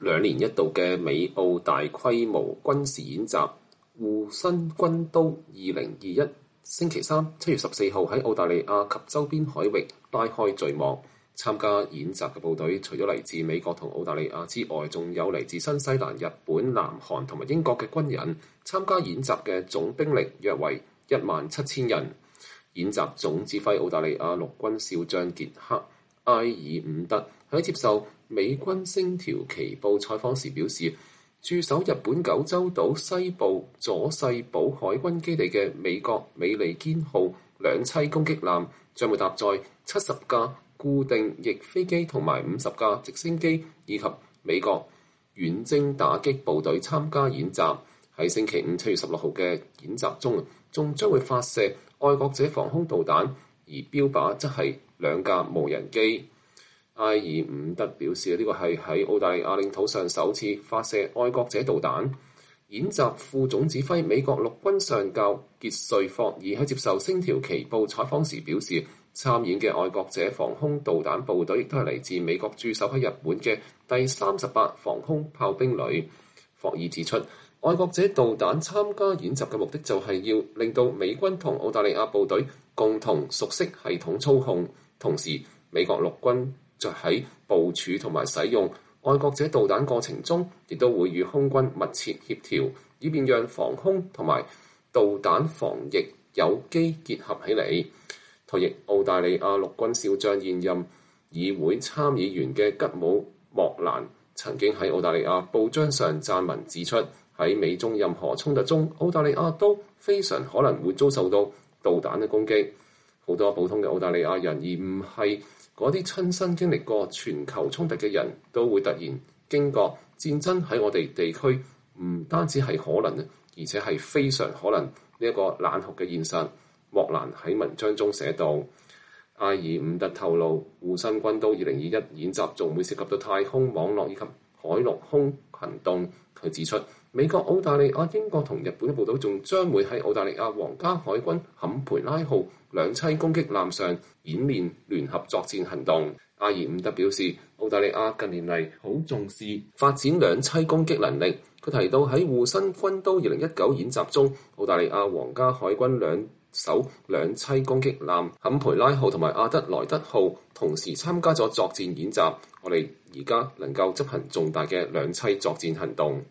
2年一度嘅美澳大規模軍事演習護身軍刀2021星期三7月14號喺澳大利亞及周邊海域拉開序幕。參加演習嘅部隊除咗嚟自美國同澳大利亞之外，仲有嚟自新西蘭、日本、南韓同埋英國嘅軍人。參加演習嘅總兵力約為17000人。演習總指揮澳大利亞陸軍少將傑克·埃爾伍德喺接受美軍星條旗報採訪時表示，駐守日本九州島西部佐世保海軍基地嘅美國美利堅號兩棲攻擊艦將會搭載70架固定翼飛機同埋50架直升機，以及美國遠征打擊部隊參加演習。喺星期五7月16號嘅演習中，仲將會發射愛國者防空導彈，而標靶則係2架無人機。埃爾伍德表示，呢個係喺澳大利亞領土上首次發射愛國者導彈。演習副總指揮美國陸軍上校傑瑞霍爾喺接受星條旗報採訪時表示，參演嘅愛國者防空導彈部隊亦都係嚟自美國駐守喺日本嘅第38防空炮兵旅。霍爾指出，愛國者導彈參加演習嘅目的就係要令到美軍同澳大利亞部隊共同熟悉系統操控，同時美國陸軍就喺部署同埋使用愛國者導彈過程中，亦都會與空軍密切協調，以便讓防空同埋導彈防疫有機結合起嚟。退役澳大利亞陸軍少將現任議會參議員嘅吉姆莫蘭曾經喺澳大利亞報章上撰文指出，喺美中任何衝突中，澳大利亞都非常可能會遭受到導彈嘅攻擊。好多普通嘅澳大利亞人，而唔係嗰啲親身經歷過全球衝突嘅人，都會突然驚覺戰爭喺我哋地區唔單止係可能，而且係非常可能呢一個冷酷嘅現實。莫蘭喺文章中寫道，埃爾伍德透露，護身軍刀2021演習仲會涉及到太空網絡以及海陸空行動。佢指出，美國、澳大利亞、英國同日本嘅部隊仲將會喺澳大利亞皇家海軍坎培拉號兩棲攻擊艦上演練聯合作戰行動。埃爾伍德表示，澳大利亞近年嚟好重視發展兩棲攻擊能力。佢提到喺護身軍刀2019演習中，澳大利亞皇家海軍兩艘兩棲攻擊艦坎培拉號同埋阿德萊德號同時參加咗作戰演習。我哋而家能夠執行重大嘅兩棲作戰行動。